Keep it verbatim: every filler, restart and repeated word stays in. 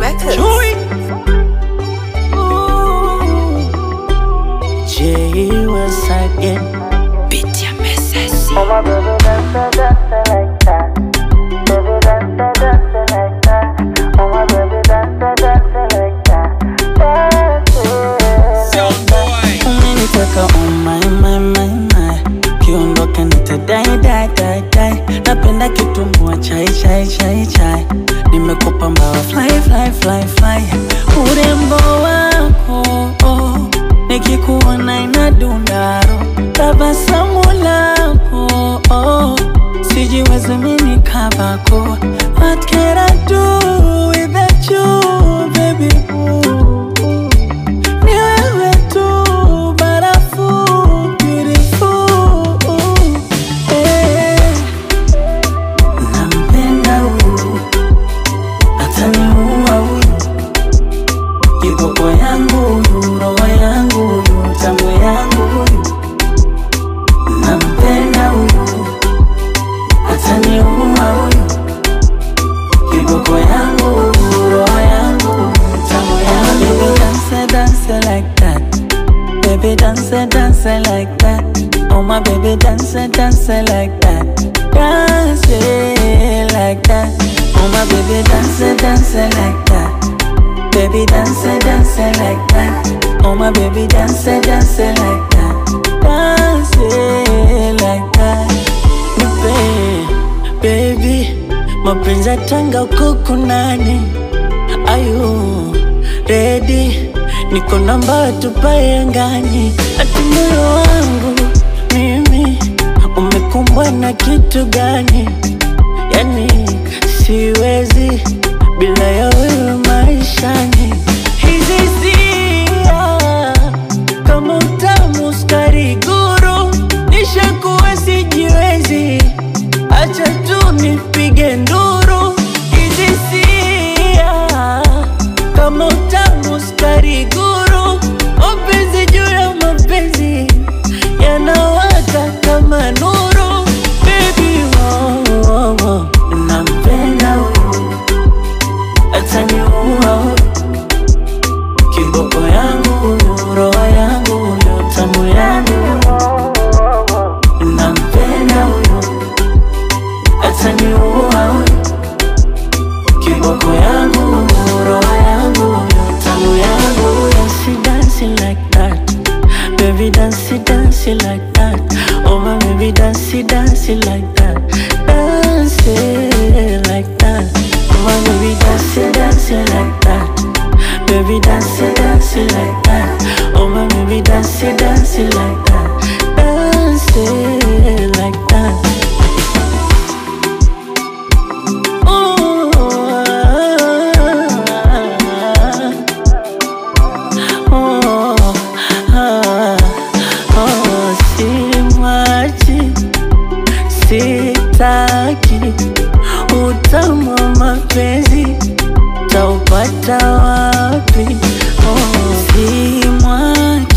Records. Chewy. Jay was again. Beat your message. Oh my baby, dance, dance like that. Baby, dance, dance like that. Oh my baby, dance, dance like that. Dance it. Sound boy. Umeniteka oh my my my my. Kiondoka nitadai dai dai dai. Napenda kitumbua chai chai chai chai. Nimekupa mbawa fly fly fly fly. Urembo wako oh. Nikikuona inadundaro. Tabasamu lako oh. Sijiwezi mimi kabako. What can I do without you baby ooh. Ni wewe tu barafu beautiful eh. Nampenda huyu ataniua huyu. Kiboko yangu huyu, roho yangu huyu, tamu yangu huyu. Nampenda huyu ataniua huyu. Kiboko yangu huyu, roho yangu huyu, tamu yangu huyu. Baby dance dance like that. Baby dance dance like that. Oh my baby dance dance like that. Dance like that. Oh my baby dance dance like that. Baby dance, dance like that. Oh my baby dance, dance like that. Dance like that. Nipe, baby, mapenzi ya Tanga huko kunani. Are you ready? Niko namba tupae angani. Ati moyo wangu mimi umekumbwa na kitu gani? Yani siwezi bila ya wewe maishani. Hizi sia kama utamu sukari guru. Nishakuwa sijiwezi, acha tu nipige nduru. Hizi sia kama utamu sukari guru. Mapenzi juu ya mapenzi yanawaka kama nuru. Baby oh, oh, oh. Nampenda huyu ataniua huyu. Kiboko yangu huyu, roho yangu huyu, tamu yangu huyu. Nampenda huyu ataniua huyu. Kiboko yangu huyu, roho yangu huyu, tamu yangu huyu. Dance dance like that. Baby dance dance like that. Oh my baby dance dance like that. Dance like that. Oh my baby dance dance like that. Baby dance dance like that. Oh my baby dance dance like that. Dance like that. Oh, oh, oh, oh, simwachi, sitaki. Utamu wa mapenzi taupata wapi? Oh, simwachi